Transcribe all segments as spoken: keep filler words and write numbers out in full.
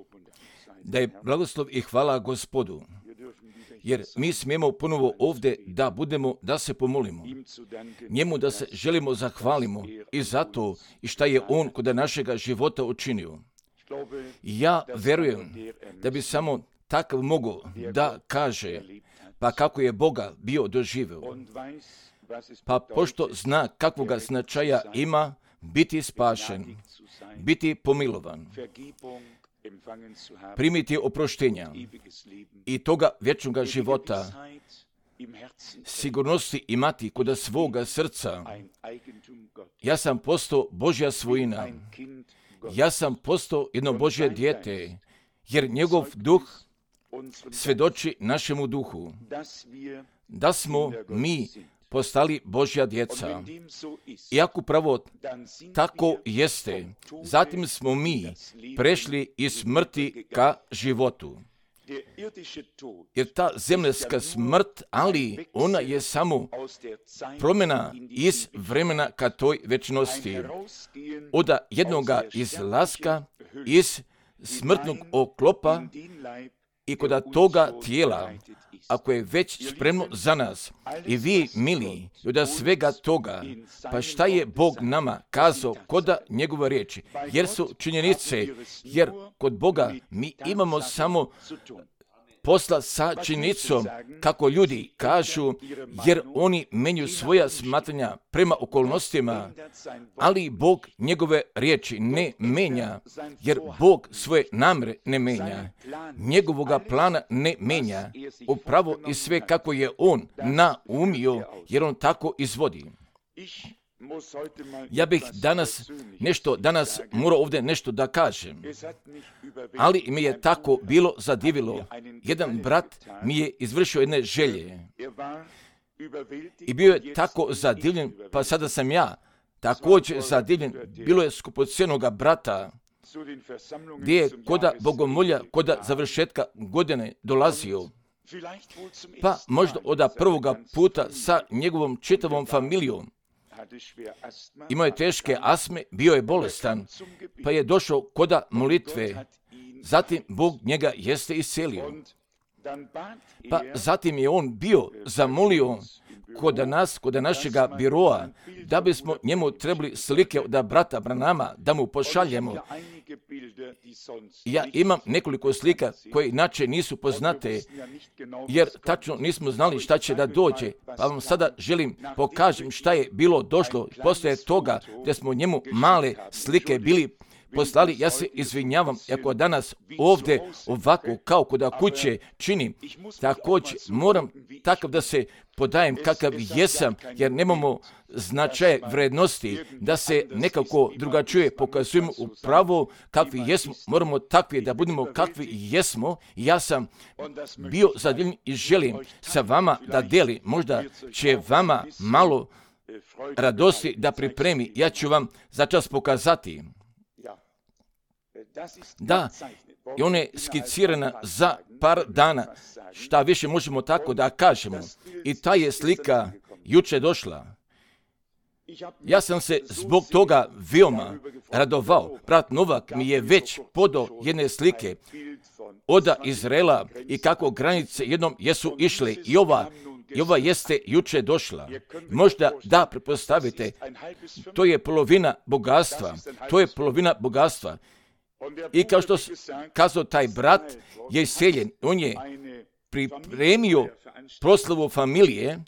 Da je blagoslov i hvala Gospodu, jer mi smijemo ponovo ovdje da budemo, da se pomolimo. Njemu da se želimo zahvalimo i zato i šta je On kod našega života učinio. Ja verujem da bi samo takav mogao da kaže, pa kako je Boga bio doživio. Pa pošto zna kakvoga značaja ima biti spašen, biti pomilovan, primiti oproštenja i toga vječnoga života, sigurnosti imati kod svoga srca. Ja sam postao Božja svojina. Ja sam postao jedno Božje dijete, jer njegov duh svjedoči našemu duhu da smo mi postali Božja djeca. I ako pravo tako jeste, zatim smo mi prešli iz smrti ka životu. Jer ta zemljska smrt, ali ona je samo promjena iz vremena ka toj večnosti. Od jednoga izlaska iz smrtnog oklopa i kod toga tijela, ako je već spremno za nas, i vi, mili, i od svega toga, pa šta je Bog nama kazao kod njegove riječi? Jer su činjenice, jer kod Boga mi imamo samo posla sa činjenicom, kako ljudi kažu, jer oni menju svoja smatranja prema okolnostima, ali Bog njegove riječi ne menja, jer Bog svoje namere ne menja, njegovoga plana ne menja, upravo i sve kako je On naumio, jer On tako izvodi. Ja bih danas nešto, danas morao ovdje nešto da kažem, ali mi je tako bilo zadivilo. Jedan brat mi je izvršio jedne želje i bio je tako zadivljen, pa sada sam ja također zadivljen. Bilo je skupocjenoga brata gdje je koda bogomolja, koda završetka godine dolazio. Pa možda od prvoga puta sa njegovom čitavom familijom. Imao je teške astme, bio je bolestan, pa je došao koda molitve. Zatim Bog njega jeste iscelio. Pa zatim je on bio zamolio kod nas, kod našega biroa, da bismo njemu trebali slike od brata Branama, da mu pošaljemo. Ja imam nekoliko slika koje inače nisu poznate, jer tačno nismo znali šta će da dođe. Pa vam sada želim pokažem šta je bilo došlo poslije toga, gdje smo njemu male slike bili poslali. Ja se izvinjavam ako danas ovdje ovako kao kod kuće činim. Također moram takav da se podajem kakav jesam, jer nemamo značaje vrednosti da se nekako drugačije pokazujemo upravo kakvi jesmo. Moramo takvi da budemo kakvi jesmo. Ja sam bio zadivljen i želim sa vama da delim. Možda će vama malo radosti da pripremi. Ja ću vam začas pokazati. Da, i ona je skicirana za par dana, šta više možemo tako da kažemo. I ta je slika juče došla. Ja sam se zbog toga veoma radovao. Brat Novak mi je već podao jedne slike od Izraela i kako granice jednom jesu išle. I ova, i ova jeste juče došla. Možda da pretpostavite, to je polovina bogatstva. To je polovina bogatstva. I kao što kazao taj brat je iseljen, on je pripremio proslavu familije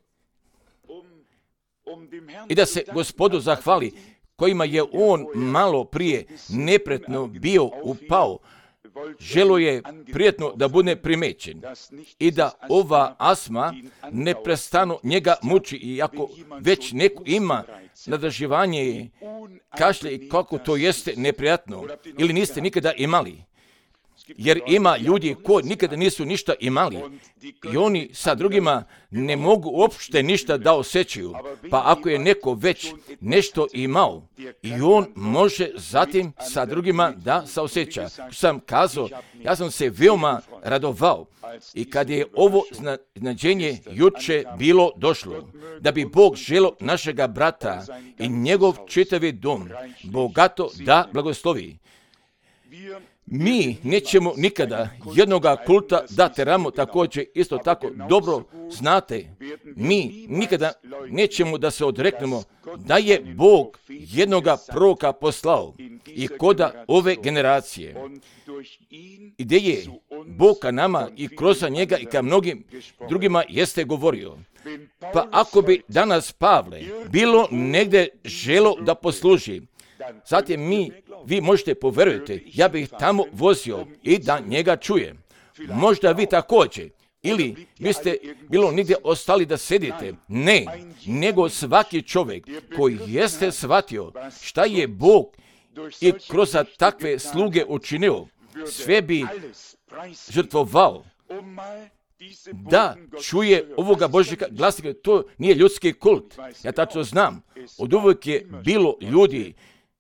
i da se Gospodu zahvali, kojima je on malo prije nepretno bio upao. Želo je prijetno da bude primećen i da ova astma neprestano njega muči, i ako već neko ima nadraživanje kašlje i kako to jeste neprijatno, ili niste nikada imali. Jer ima ljudi koji nikada nisu ništa imali i oni sa drugima ne mogu uopšte ništa da osjećaju. Pa ako je neko već nešto imao, i on može zatim sa drugima da se osjeća. Što sam kazao, ja sam se veoma radovao. I kad je ovo znađenje juče bilo došlo, da bi Bog želio našega brata i njegov čitavi dom bogato da blagoslovi. Mi nećemo nikada jednoga kulta da teramo, također isto tako dobro znate, mi nikada nećemo da se odreknemo da je Bog jednoga proroka poslao i koda ove generacije. I gdje je Bog ka nama i kroz njega i ka mnogim drugima jeste govorio. Pa ako bi danas Pavle bilo negdje želo da posluži, zatim mi, vi možete poverujete, ja bih tamo vozio i da njega čujem. Možda vi također, ili vi ste bilo nigdje ostali da sedite. Ne, nego svaki čovjek koji jeste shvatio šta je Bog i kroz takve sluge učinio, sve bi žrtvovao da čuje ovoga Božjega glasnika. To nije ljudski kult. Ja tačno znam. Od uvijek je bilo ljudi.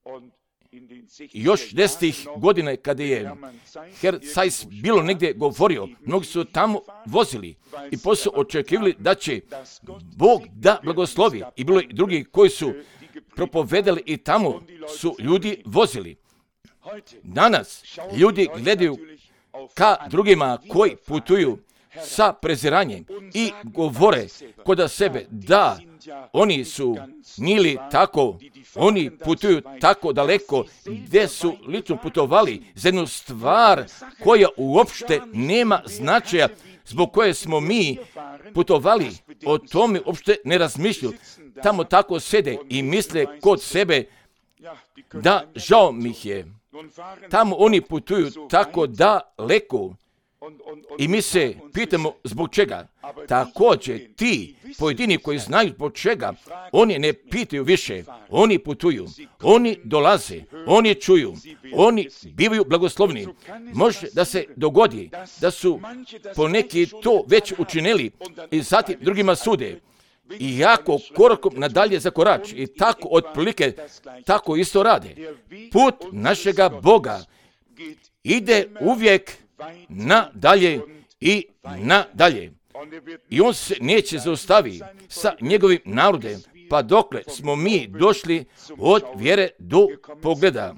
Još desetih godina kada je Herr Zeiss bilo negdje govorio, mnogi su tamo vozili i poslije očekivali da će Bog da blagoslovi. I bilo i drugi koji su propovedali i tamo su ljudi vozili. Danas ljudi gledaju ka drugima koji putuju sa preziranjem i govore kod sebe da oni su nili tako, oni putuju tako daleko gdje su lično putovali za jednu stvar koja uopšte nema značaja, zbog koje smo mi putovali, o tome uopšte ne razmišljaju. Tamo tako sede i misle kod sebe da žao mi je. Tamo oni putuju tako daleko i mi se pitamo zbog čega. Također ti pojedini koji znaju zbog čega, oni ne pitaju više, oni putuju, oni dolaze, oni čuju, oni bivaju blagoslovni. Može da se dogodi da su poneki to već učinili i zatim drugima sude. I jako korakom nadalje zakorač i tako otprilike tako isto rade. Put našega Boga ide uvijek nadalje i nadalje. I on se neće zaustaviti sa njegovim narodem, pa dokle smo mi došli od vjere do pogleda.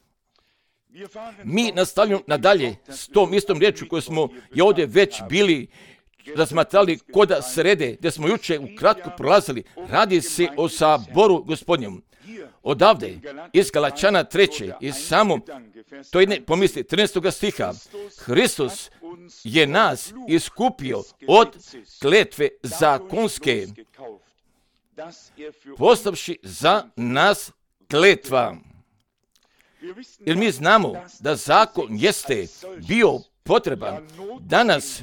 Mi nastavljamo nadalje s tom istom riječu koju smo i ovdje već bili razmatrali koda srede, gdje smo juče ukratko prolazili. Radi se o saboru Gospodnjem. Odavde, iz Galačana treće, i samo, to je ne pomisli, trinaestog stiha, Hristos je nas iskupio od kletve zakonske, postavši za nas kletva. Jer mi znamo da zakon jeste bio potreban danas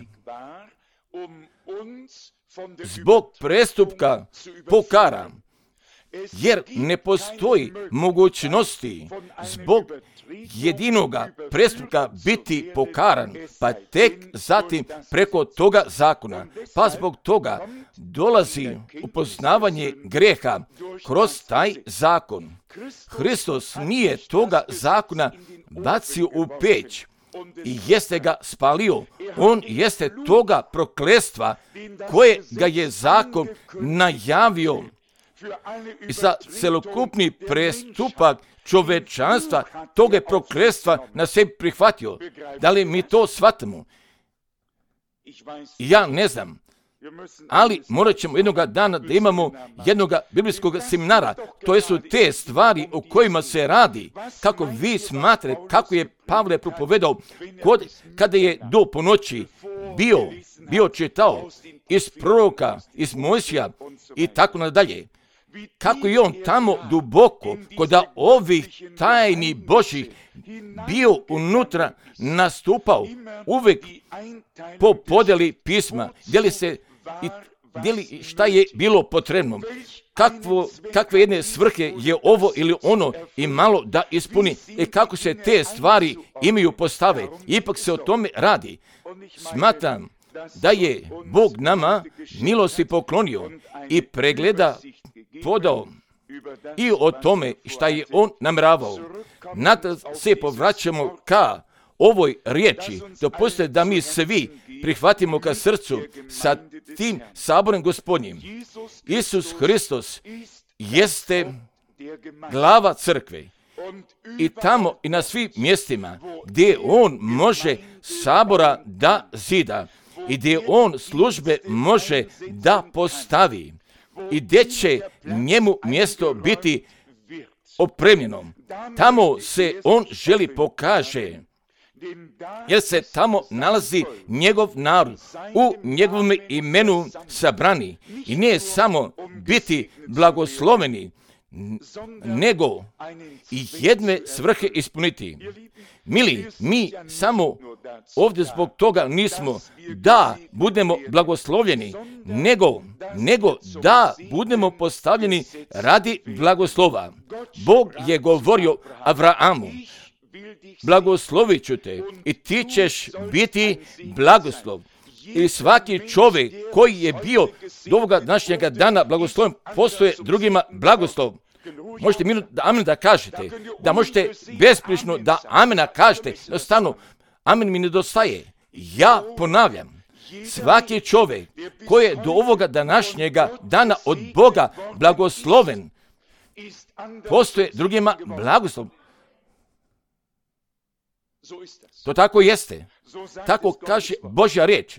zbog prestupka pokara, jer ne postoji mogućnosti zbog jedinoga prestupka biti pokaran, pa tek zatim preko toga zakona. Pa zbog toga dolazi upoznavanje greha kroz taj zakon. Hristos nije toga zakona bacio u peć i jeste ga spalio. On jeste toga prokletstva koje ga je zakon najavio i za celokupni prestupak čovečanstva toga je prokletstva na sebi prihvatio. Da li mi to shvatimo? Ja ne znam. Ali morat ćemo jednoga dana da imamo jednoga biblijskog seminara. To su te stvari o kojima se radi. Kako vi smatrate, kako je Pavle propovedao kod, kada je do ponoći bio, bio čitao iz proroka, iz Mojsija i tako nadalje. Kako je on tamo duboko kod ovih tajni Božih bio unutra nastupao, uvijek po podeli pisma, gdje se i gdje šta je bilo potrebno, kakvo, kakve jedne svrhe je ovo ili ono i malo da ispuni, i kako se te stvari imaju postave. Ipak se o tome radi. Smatram da je Bog nama milosti poklonio i pregleda podao i o tome šta je on namravao. Nada se povraćamo ka ovoj riječi, dopustite da mi svi prihvatimo ka srcu sa tim saborom Gospodnjim. Isus Hristos jeste glava crkve i tamo i na svim mjestima gdje on može sabora da zida i gdje on službe može da postavi i gdje će njemu mjesto biti opremljeno. Tamo se on želi pokaže, jer se tamo nalazi njegov narod u njegovom imenu sabrani i nije samo biti blagosloveni, nego i jedne svrhe ispuniti. Mili, mi samo ovdje zbog toga nismo da budemo blagoslovljeni, nego, nego da budemo postavljeni radi blagoslova. Bog je govorio Abrahamu, blagoslovit ću te i ti ćeš biti blagoslov. I svaki čovjek koji je bio do ovoga današnjega dana blagosloven, postoje drugima blagoslov. Možete minut da amen da kažete, da možete besprično da amena kažete, jednostavno amen mi nedostaje. Ja ponavljam, svaki čovjek koji je do ovoga današnjega dana od Boga blagosloven, postoje drugima blagoslov. To tako jeste. Tako kaže Božja riječ.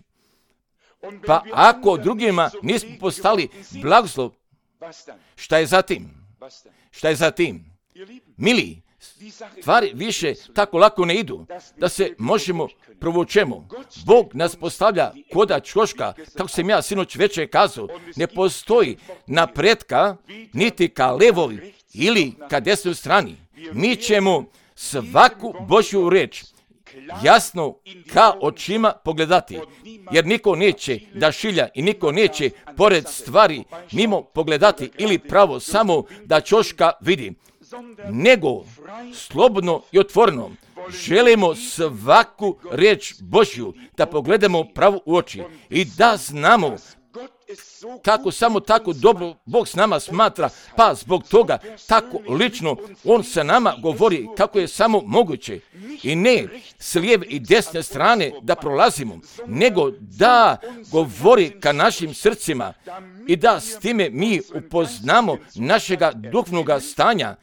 Pa ako drugima nismo postali blagoslov, šta je za tim? Šta je za tim? Mili, stvari više tako lako ne idu, da se možemo provučemo. Bog nas postavlja koda čoška, kako sam ja sinoć večer kazao, ne postoji napretka niti ka levoj ili ka desnoj strani. Mi ćemo svaku Božju riječ jasno ka očima pogledati, jer niko neće da šilja i niko neće pored stvari mimo pogledati ili pravo samo da čoška vidi, nego slobodno i otvoreno želimo svaku riječ Božju da pogledamo pravo u oči i da znamo kako samo tako dobro Bog s nama smatra, pa zbog toga tako lično On sa nama govori kako je samo moguće. I ne s lijeve i desne strane da prolazimo, nego da govori ka našim srcima i da s time mi upoznamo našega duhovnoga stanja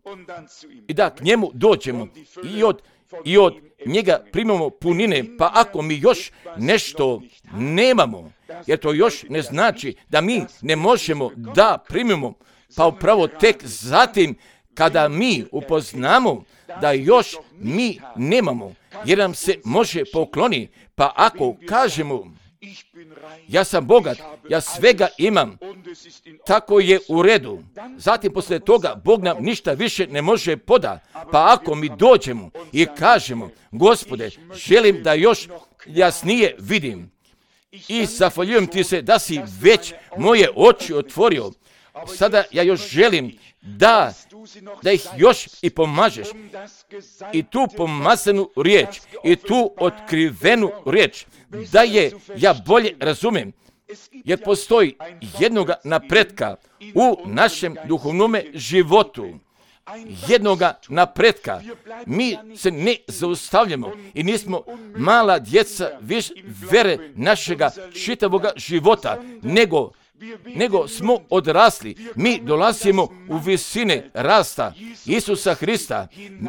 i da k njemu dođemo i od, i od njega primamo punine, pa ako mi još nešto nemamo, jer to još ne znači da mi ne možemo da primimo, pa upravo tek zatim kada mi upoznamo da još mi nemamo, jer nam se može pokloni, pa ako kažemo ja sam bogat, ja svega imam, tako je u redu. Zatim poslije toga Bog nam ništa više ne može poda, pa ako mi dođemo i kažemo Gospode, želim da još jasnije vidim i zahvaljujem ti se da si već moje oči otvorio, sada ja još želim da, da ih još i pomažeš i tu pomazanu riječ i tu otkrivenu riječ, da je ja bolje razumem, jer postoji jednoga napretka u našem duhovnome životu, jednoga napretka. Mi se ne zaustavljamo i nismo mala djeca viš vere našega čitavoga života, nego nego smo odrasli. Mi dolazimo u visine rasta Isusa Hrista.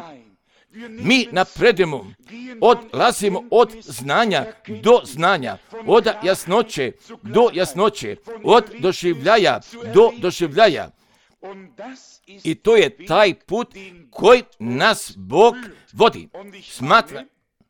Mi napredujemo, odlazimo od znanja do znanja, od jasnoće do jasnoće, od doživljaja do doživljaja. I to je taj put koji nas Bog vodi. Smatra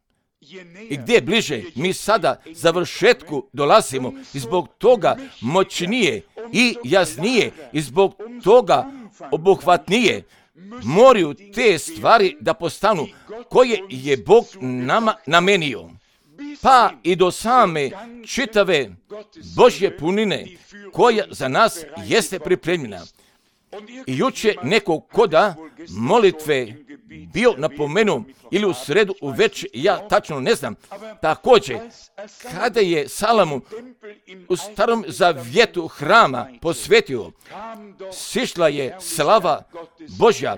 i gdje bliže mi sada završetku dolazimo i zbog toga moćnije i jasnije i zbog toga obuhvatnije moraju te stvari da postanu koje je Bog nama namenio. Pa i do same čitave Božje punine koja za nas jeste pripremljena. I juče nekog koda molitve bio napomenu ili u sredu u večer, ja tačno ne znam. Također, kada je Salomon u starom zavjetu hrama posvetio, sišla je slava Božja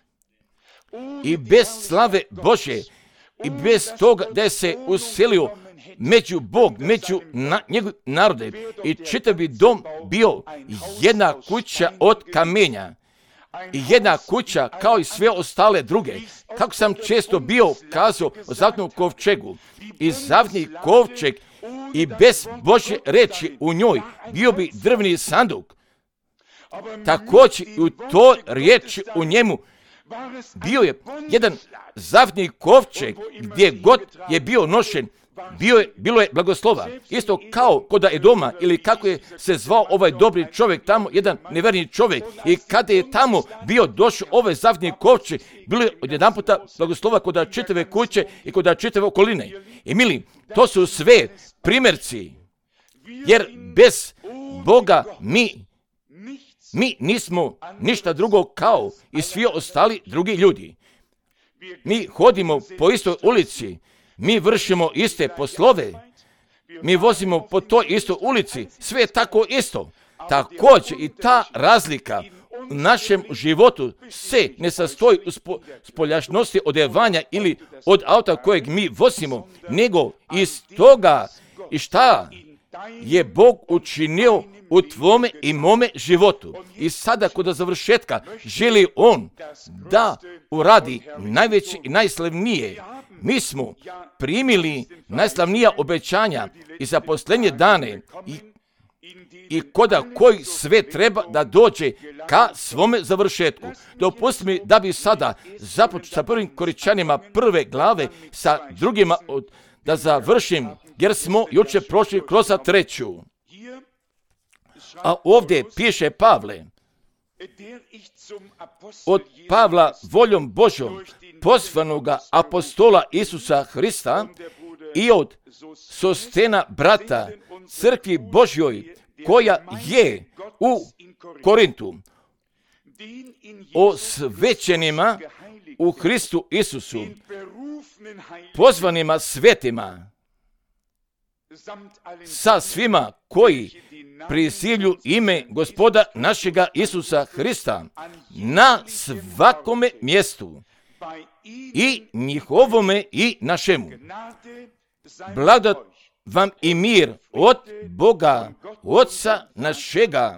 i bez slave Božje i bez toga da je se uselio među Bog, među na, njegov narode i čitavi dom bio jedna kuća od kamenja, I jedna kuća kao i sve ostale druge. Kako sam često bio kazao o zavetnom kovčegu. I zavetni kovčeg i bez Božje reči u njoj bio bi drvni sanduk. Također i u toj riječi u njemu bio je jedan zavetni kovčeg gdje god je bio nošen. Bio je, bilo je blagoslova. Isto kao kod Edoma ili kako je se zvao ovaj dobri čovjek tamo, jedan neverni čovjek. I kada je tamo bio došao ovaj zavetni kovčeg, bilo je odjedan puta blagoslova kod čitave kuće i kod čitave okoline. I mili, to su sve primjerci. Jer bez Boga mi, mi nismo ništa drugo kao i svi ostali drugi ljudi. Mi hodimo po istoj ulici. Mi vršimo iste poslove, mi vozimo po toj istoj ulici, sve je tako isto. Također i ta razlika u našem životu se ne sastoji u spo, spoljašnosti odevanja ili od auta kojeg mi vozimo, nego iz toga i šta je Bog učinio u tvome i mome životu. I sada kod završetka želi On da uradi najveće i najslavnije. Mi smo primili najslavnija obećanja i za posljednje dane i, i koda koji sve treba da dođe ka svome završetku. Dopusti mi da bi sada započeo sa prvim Koričanima prve glave, sa drugima od, da završim, jer smo jučer prošli kroz treću. A ovdje piše Pavle, od Pavla voljom Božjom poslanoga apostola Isusa Hrista i od Sostena brata crkvi Božjoj koja je u Korintu, osvećenima u Hristu Isusu, pozvanima svetima, sa svima koji prisivlju ime Gospoda našega Isusa Hrista na svakome mjestu i njihovome i našemu. Blagodat vam i mir od Boga, Otca našega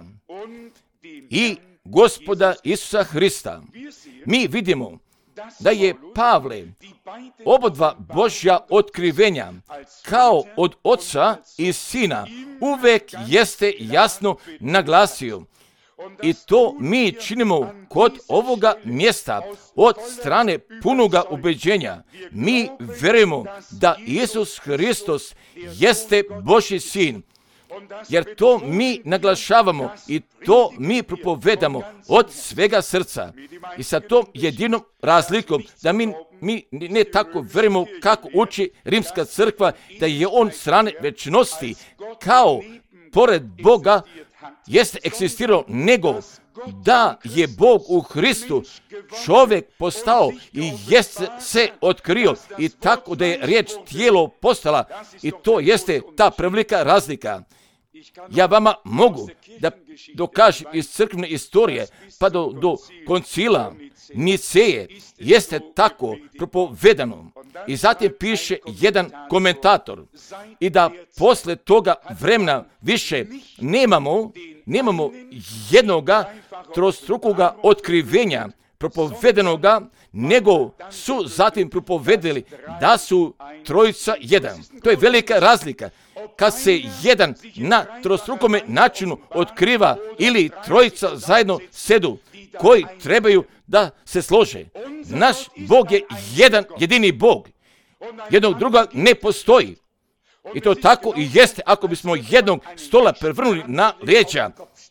i Gospoda Isusa Hrista. Mi vidimo da je Pavle obodva Božja otkrivenja kao od Oca i Sina uvek jeste jasno naglasio. I to mi činimo kod ovoga mjesta od strane punoga ubeđenja. Mi verujemo da Isus Hristos jeste Božji Sin. Jer to mi naglašavamo i to mi propovedamo od svega srca. I sa tom jedinom razlikom da mi, mi ne tako verujemo kako uči Rimska crkva, da je on strane večnosti kao pored Boga jeste egzistirao, nego da je Bog u Hristu čovjek postao i jeste se otkrio i tako da je riječ tijelo postala i to jeste ta prevelika razlika. Ja vama mogu da dokažem iz crkvene istorije pa do, do koncila Niceje jeste tako propovedano. I zatim piše jedan komentator i da posle toga vremena više nemamo, nemamo jednoga trostrukoga otkrivenja propovedenoga, nego su zatim propovedeli da su trojica jedan. To je velika razlika. Kad se jedan na trostrukome načinu otkriva ili trojica zajedno sedu koji trebaju da se slože. Naš Bog je jedan jedini Bog. Jednog druga ne postoji. I to tako i jeste ako bismo jednog stola prevrnuli na leđa.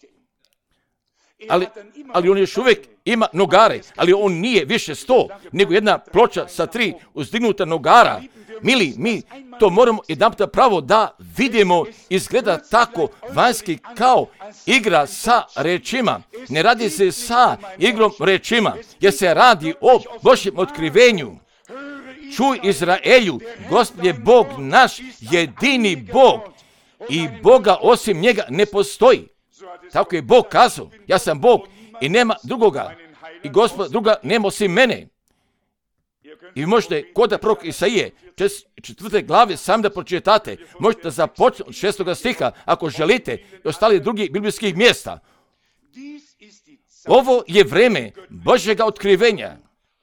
Ali, ali on još uvijek ima nogare, ali on nije više sto, nego jedna ploča sa tri uzdignuta nogara. Mili, mi to moramo jedanputa pravo da vidimo, izgleda tako vanjski kao igra sa rečima. Ne radi se sa igrom rečima, jer se radi o Božjem otkrivenju. Čuj Izraelju, Gospod je Bog naš, jedini Bog i Boga osim njega ne postoji. Tako je Bog kazao, ja sam Bog i nema drugoga i Gospod druga nema osim mene. I vi možete kod prorok Isaije, četvrte glave, sam da pročitate. Možete započeti od šestoga stiha, ako želite, i ostali drugih biblijskih mjesta. Ovo je vreme Božjega otkrivenja.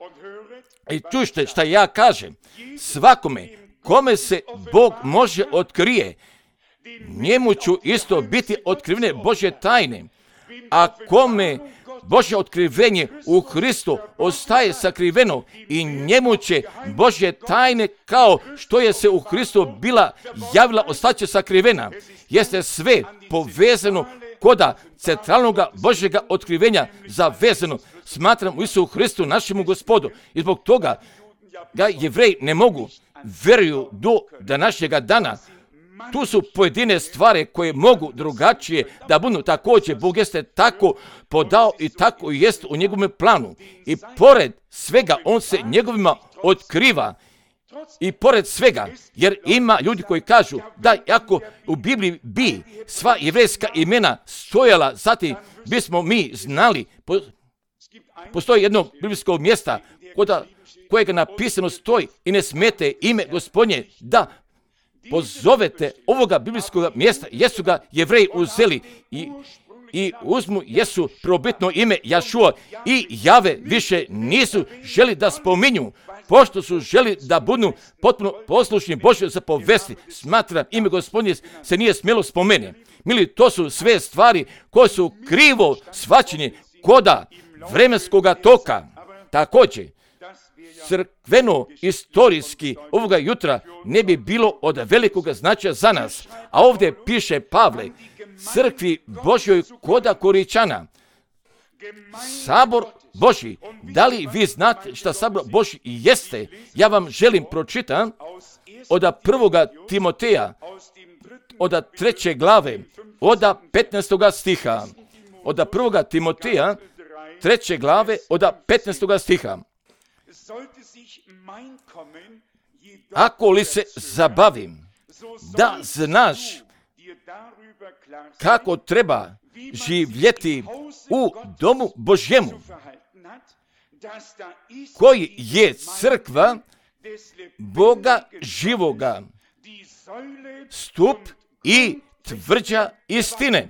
I čujte šta ja kažem. Svakome kome se Bog može otkrije, njemu ću isto biti otkrivene Božje tajne. A kome Božje otkrivenje u Hristu ostaje sakriveno i njemu će Božje tajne kao što je se u Hristu bila javila ostaće sakrivena. Jeste sve povezano koda centralnog Božjega otkrivenja zavezano. Smatram u Isusu Hristu našemu Gospodu. I zbog toga ga Jevreji ne mogu veruju do današnjega dana. Tu su pojedine stvari koje mogu drugačije da budu. Također, Bog jeste tako podao i tako jest u njegovom planu. I pored svega, on se njegovima otkriva. I pored svega, jer ima ljudi koji kažu da ako u Bibliji bi sva jevrejska imena stojala, zatim bismo mi znali, postoji jedno biblijsko mjesta koda, kojega napisano stoji i ne smete ime Gospodnje da pozovete ovoga biblijskog mjesta, jesu ga Jevreji uzeli i, i uzmu jesu prvobitno ime Jašua i Jave više nisu želi da spominju, pošto su želi da budu potpuno poslušni Božjoj zapovesti. Smatram ime Gospodnje se nije smjelo spomene. Mili, to su sve stvari koje su krivo shvaćene koda vremenskoga toka. Također, crkveno istorijski ovoga jutra ne bi bilo od velikog značaja za nas. A ovdje piše Pavle, crkvi Božjoj koda Koričana, sabor Božji. Da li vi znate šta sabor Božji jeste? Ja vam želim pročitam od prvoga Timoteja, od treće glave, od petnaestoga stiha. Od prvoga Timoteja, treće glave, od petnaestoga stiha. Ako li se zabavim da znaš kako treba živjeti u domu Božjemu, koji je crkva Boga živoga, stup i tvrđa istine.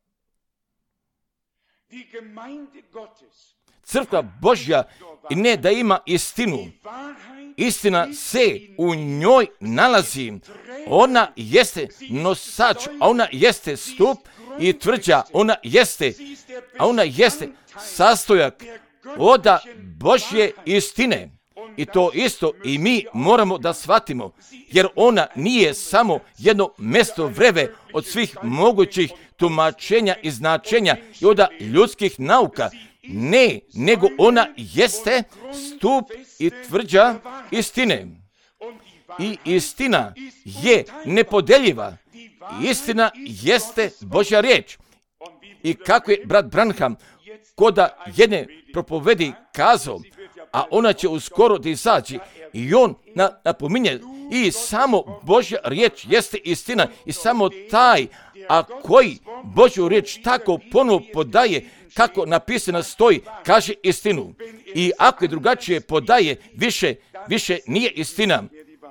Crkva Božja i ne da ima istinu. Istina se u njoj nalazi. Ona jeste nosač, a ona jeste stup i tvrđa. Ona jeste, a ona jeste sastojak od Božje istine. I to isto i mi moramo da shvatimo, jer ona nije samo jedno mjesto vreve od svih mogućih tumačenja i značenja i od ljudskih nauka. Ne, nego ona jeste stup i tvrđa istine. I istina je nepodeljiva. Istina jeste Božja riječ. I kako je brat Branham koda jedne propovedi kazao, a ona će uskoro da izađi, i on napominje, i samo Božja riječ jeste istina, i samo taj, a koji Božju riječ tako ponovo podaje, kako napisano stoji, kaže istinu. I ako je drugačije podaje, više, više nije istina.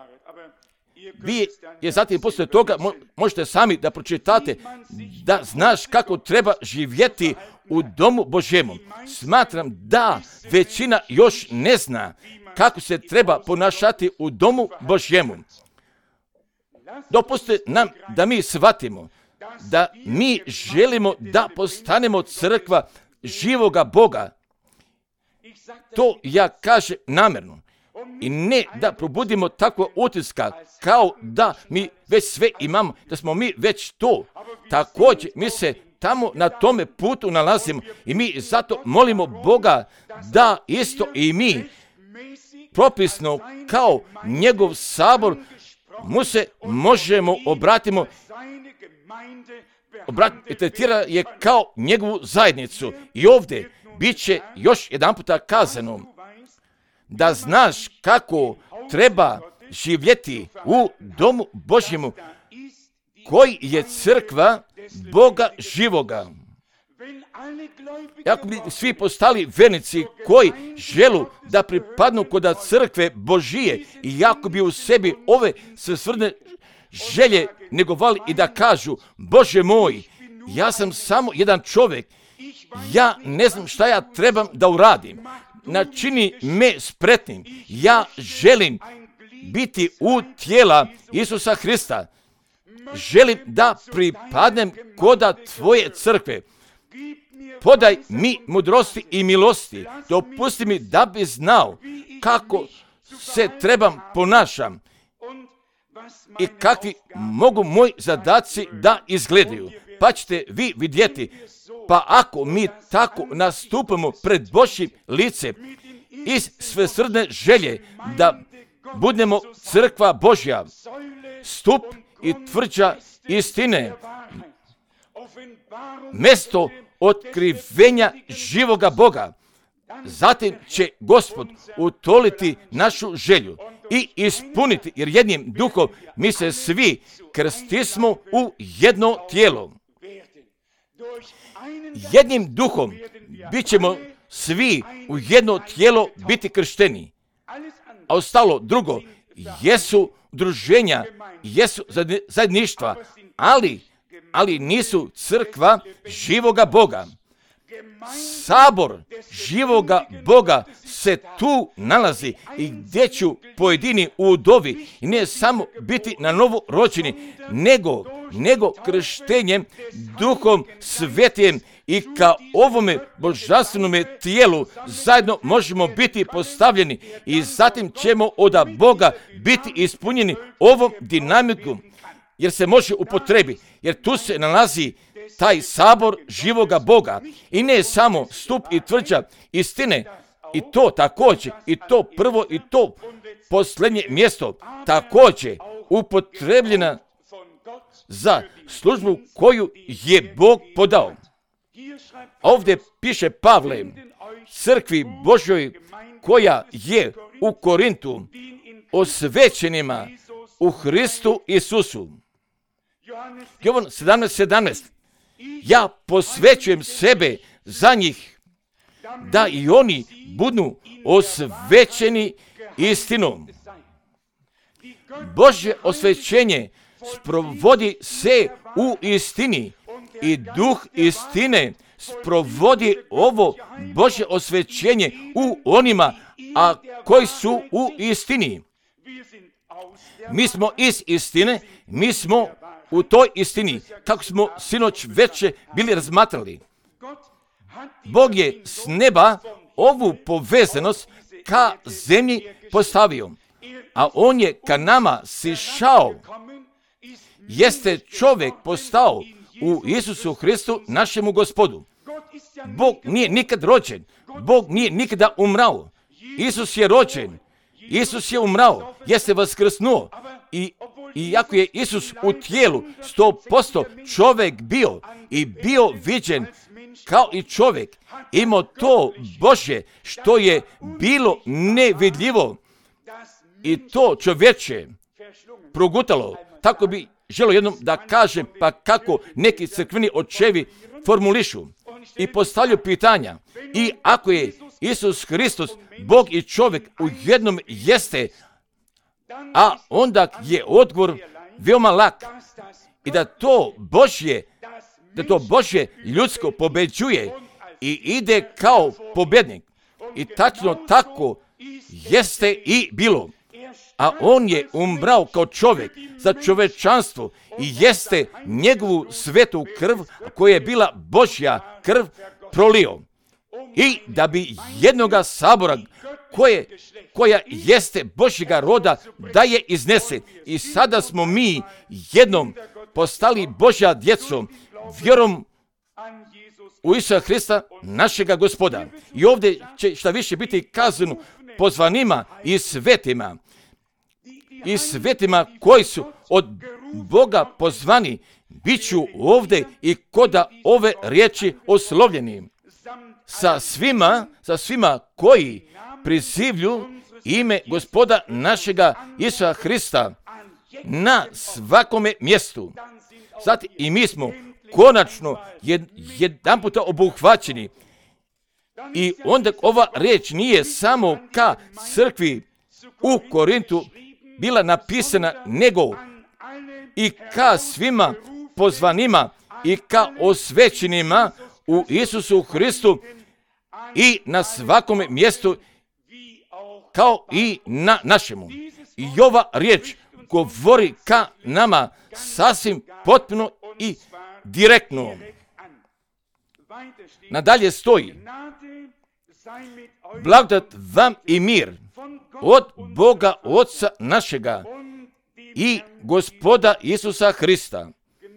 Vi je zatim poslije toga možete sami da pročitate, da znaš kako treba živjeti u domu Božjemu. Smatram da većina još ne zna kako se treba ponašati u domu Božjemu. Dopustite nam da mi shvatimo da mi želimo da postanemo crkva živoga Boga. To ja kažem namjerno. I ne da probudimo takvo utiska kao da mi već sve imamo, da smo mi već to. Također mi se tamo na tome putu nalazimo i mi zato molimo Boga da isto i mi propisno kao njegov sabor mu se možemo obratimo obratiti, tretira je kao njegovu zajednicu. I ovdje bit će još jedan puta kazano da znaš kako treba živjeti u domu Božjemu, koji je crkva Boga živoga. Ako bi svi postali vernici koji želu da pripadnu kod crkve Božije i ako bi u sebi ove svrstvrdne želje negovali i da kažu, Bože moj, ja sam samo jedan čovjek ja ne znam šta ja trebam da uradim. Načini me spretnim. Ja želim biti u tijela Isusa Hrista. Želim da pripadnem koda tvoje crkve. Podaj mi mudrosti i milosti. Dopusti mi da bi znao kako se trebam ponašam i kakvi mogu moji zadaci da izgledaju. Pa ćete vi vidjeti, pa ako mi tako nastupamo pred Božjim licem iz svesrdne želje da budemo crkva Božja, stup i tvrđa istine, mjesto otkrivenja živoga Boga, zatim će Gospod utoliti našu želju i ispuniti, jer jednim duhom mi se svi krstismo u jedno tijelo. Jednim duhom bit ćemo svi u jedno tijelo biti kršteni. A ostalo drugo jesu druženja, jesu zajedništva, ali, ali nisu crkva živoga Boga. Sabor živoga Boga se tu nalazi i gdje ću pojedini udovi i ne samo biti na novo rođeni, nego, nego krštenjem Duhom Svetijem i ka ovome božanstvenome tijelu zajedno možemo biti postavljeni i zatim ćemo od Boga biti ispunjeni ovom dinamikom, jer se može upotrebiti, jer tu se nalazi taj sabor živoga Boga i ne samo stup i tvrđa istine, i to također, i to prvo i to posljednje mjesto također upotrebljena za službu koju je Bog podao. Ovdje piše Pavle, crkvi Božjoj koja je u Korintu, osvećenima u Hristu Isusu. Jovan sedamnaest sedamnaest. Ja posvećujem sebe za njih, da i oni budu osvećeni istinom. Božje osvećenje sprovodi se u istini i duh istine sprovodi ovo Božje osvećenje u onima, a koji su u istini. Mi smo iz istine, mi smo u toj istini, kako smo sinoć večer bili razmatrali. Bog je s neba ovu povezanost ka zemlji postavio, a on je ka nama sišao. Jeste čovjek postao u Isusu Hristu, našemu Gospodu. Bog nije nikad rođen, Bog nije nikada umrao. Isus je rođen, Isus je umrao, jeste vaskrsnuo. I iako je Isus u tijelu sto posto čovjek bio i bio viđen kao i čovjek, imao to Božje što je bilo nevidljivo i to čovječe progutalo. Tako bi želio jednom da kažem, pa kako neki crkveni očevi formulišu i postavljaju pitanja. I ako je Isus Hristos, Bog i čovjek u jednom jeste, a onda je odgovor veoma lak i da to Božje, da to Božje ljudsko pobeđuje i ide kao pobjednik. I tačno tako jeste i bilo. A on je umrao kao čovjek za čovečanstvo i jeste njegovu svetu krv koja je bila Božja krv prolio. I da bi jednoga sabora koje, koja jeste Božjega roda da je iznese. I sada smo mi jednom postali Božja djecom vjerom u Isusa Hrista, našega Gospoda. I ovdje će šta više biti kazano pozvanima i svetima. I svetima koji su od Boga pozvani, bit ću ovdje i koda ove riječi oslovljeni. Sa svima, sa svima koji prizivlju ime Gospoda našega Isusa Hrista na svakome mjestu. Sad i mi smo konačno jed, jedan puta obuhvaćeni. I onda ova riječ nije samo ka crkvi u Korintu bila napisana, nego i ka svima pozvanima i ka osvećenima u Isusu Hristu i na svakome mjestu kao i na našemu. I ova riječ govori ka nama sasvim potpuno i direktno. Nadalje stoji: blagodat vam i mir od Boga Oca našega i Gospoda Isusa Hrista.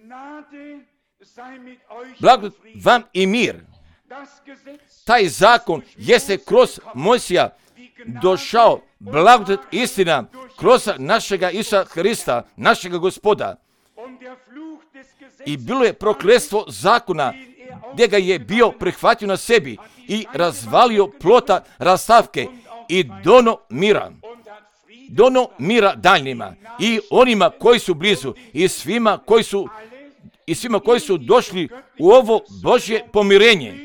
Blagodat vam i mir. Taj zakon jeste kroz Mojsija došao, blagodat istina kroz našega Isusa Hrista, našega Gospoda. I bilo je prokletstvo zakona gdje ga je bio prihvatio na sebi i razvalio plota rastavke i dono mira. Dono mira daljnjima i onima koji su blizu i svima koji su i svima koji su došli u ovo Božje pomirenje.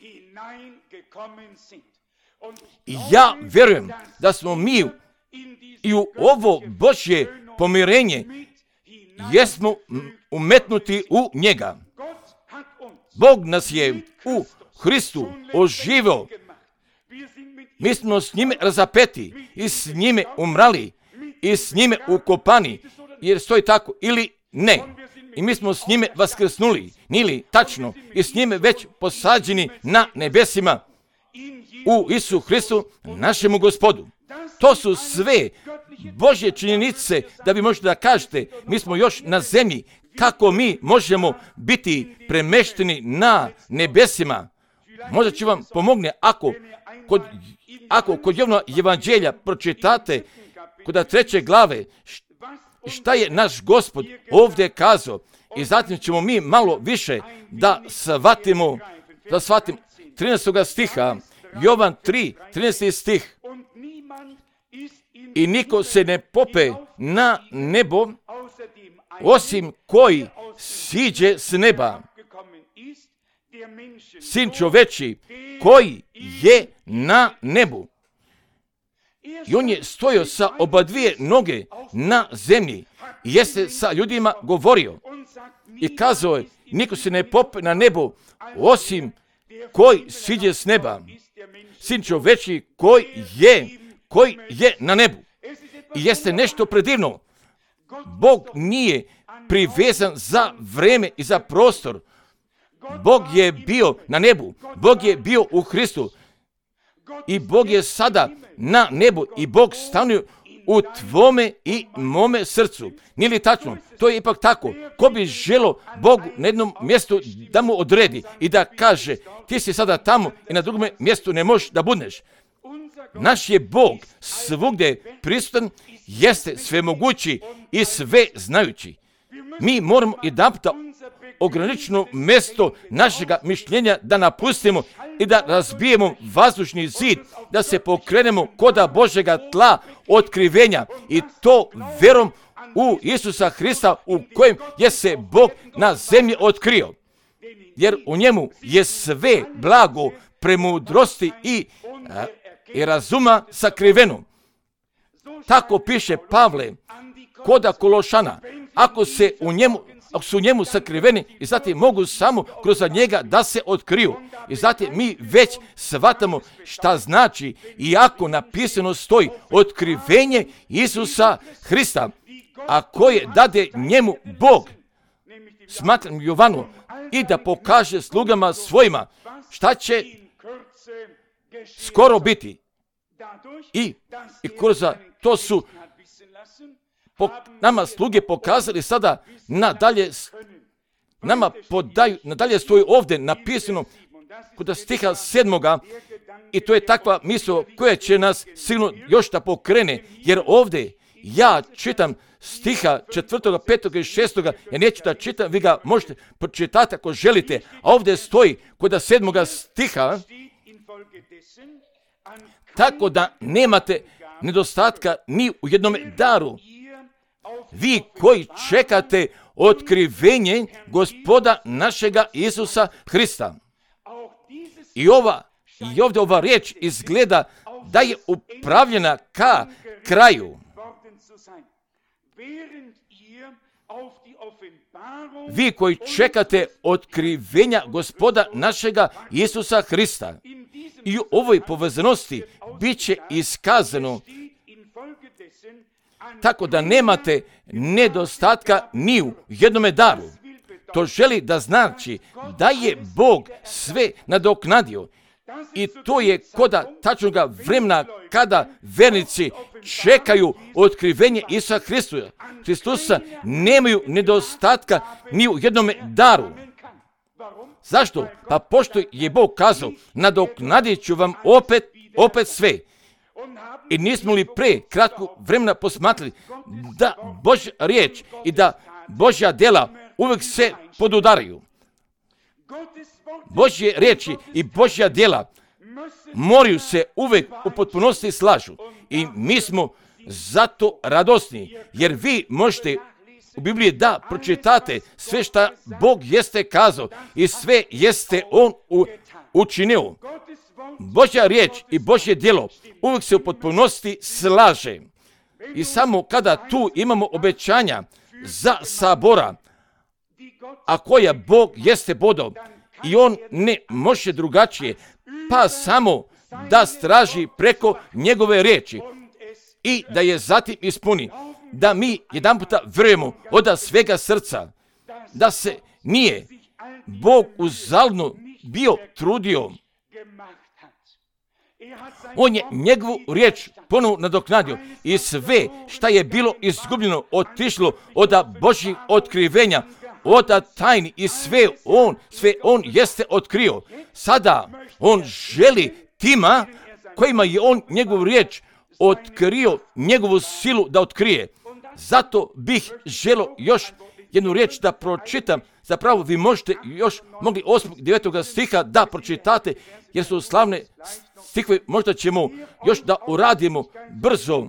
I ja vjerujem da smo mi i u ovo Božje pomirenje jesmo umetnuti u njega. Bog nas je u Hristu oživio. Mi smo s njime razapeti i s njime umrali i s njime ukopani, jer stoji tako ili ne. I mi smo s njime vaskrsnuli, nili tačno, i s njime već posađeni na nebesima u Isusu Hristu, našemu Gospodu. To su sve Božje činjenice da vi možete da kažete, mi smo još na zemlji, kako mi možemo biti premešteni na nebesima. Možda će vam pomogne ako kod, ako kod Jovana evanđelja pročitate kod treće glave šta je naš Gospod ovdje kazao, i zatim ćemo mi malo više da shvatimo, da shvatimo trinaestog stiha, Jovan tri, trinaesti stih. I niko se ne pope na nebo osim koji siđe s neba, sin čoveči koji je na nebu. I on je stojio sa oba dvije noge na zemlji i jeste sa ljudima govorio i kazao je, niko se ne pope na nebo osim koji siđe s neba, sin čoveči koji je, koji je na nebu. I jeste nešto predivno. Bog nije privezan za vreme i za prostor. Bog je bio na nebu. Bog je bio u Hristu. I Bog je sada na nebu. I Bog stanuje u tvome i mome srcu. Nije li tačno? To je ipak tako. Ko bi želo Bogu na jednom mjestu da mu odredi i da kaže, ti si sada tamo i na drugom mjestu ne možeš da budeš. Naš je Bog svugdje prisutan, jeste svemogući i sve znajući. Mi moramo jedanputa ograničeno mjesto našega mišljenja da napustimo i da razbijemo vazdušni zid, da se pokrenemo koda Božjega tla otkrivenja, i to vjerom u Isusa Hrista, u kojem je se Bog na zemlji otkrio. Jer u njemu je sve blago, premudrosti i, a, i razuma sakriveno. Tako piše Pavle koda Kološana. Ako se u njemu Ako su u njemu sakriveni, i zatim mogu samo kroz njega da se otkriju. I zatim mi već shvatamo šta znači, iako napisano stoji otkrivenje Isusa Hrista, a koje dade njemu Bog, smatram Jovanu, i da pokaže slugama svojima šta će skoro biti. I, i kroz to su Po, nama sluge pokazali sada nadalje, nama podaju, nadalje stoji ovdje napisano kod stiha sedmoga, i to je takva misao koja će nas sigurno još da pokrene, jer ovdje ja čitam stiha četvrtoga, petoga i šestoga, ja neću da čitam, vi ga možete pročitati ako želite, a ovdje stoji kod sedmoga stiha, tako da nemate nedostatka ni u jednom daru. Vi koji čekate otkrivenje Gospoda našega Isusa Hrista. I ova, i ovdje ova riječ izgleda da je upravljena ka kraju. Vi koji čekate otkrivenja Gospoda našega Isusa Hrista. I u ovoj povezanosti bit će iskazano tako da nemate nedostatka ni u jednome daru. To želi da znači da je Bog sve nadoknadio. I to je koda tačnoga vremena kada vernici čekaju otkrivenje Isusa Hristusa. Hristusa nemaju nedostatka ni u jednome daru. Zašto? Pa pošto je Bog kazao, nadoknadit ću vam opet, opet sve. I nismo li pre kratko vremena posmatrali da Božja riječ i da Božja djela uvijek se podudaraju. Božje riječi i Božja djela moraju se uvijek u potpunosti slažu. I mi smo zato radosni, jer vi možete u Bibliji da pročitate sve što Bog jeste kazao i sve jeste On u, učinio. Božja riječ i Božje djelo uvijek se u potpunosti slaže. I samo kada tu imamo obećanja za sabora, a koja Bog jeste bodao, i On ne može drugačije, pa samo da straži preko njegove riječi i da je zatim ispuni. Da mi jedan puta vjerujemo od svega srca, da se nije Bog uzaludno bio trudio. On je njegovu riječ ponovo nadoknadio i sve šta je bilo izgubljeno otišlo od Božjih otkrivenja, od tajni i sve on, sve on jeste otkrio. Sada on želi tima kojima je on njegovu riječ otkrio, njegovu silu da otkrije. Zato bih želio još jednu riječ da pročitam. Zapravo vi možete još mogli osmog i devetog stiha da pročitate, jer su slavne stihove, možda ćemo još da uradimo brzo,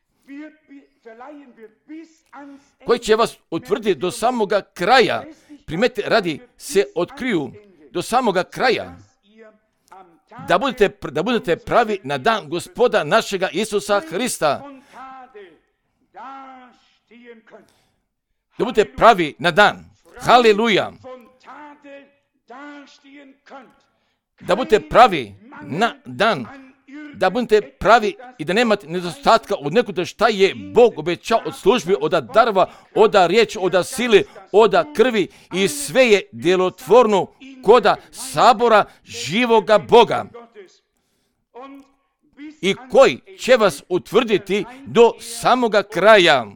koji će vas utvrditi do samoga kraja. Primete, radi se otkriju do samoga kraja. Da budete, da budete pravi na dan Gospoda našega Isusa Hrista. Da budete pravi na dan. Haleluja. Da budete pravi na dan. Da budete pravi i da nemate nedostatka od nekuda šta je Bog obećao od službi, od darova, od riječi, od sile, od krvi i sve je djelotvorno koda sabora živoga Boga. I koji će vas utvrditi do samoga kraja.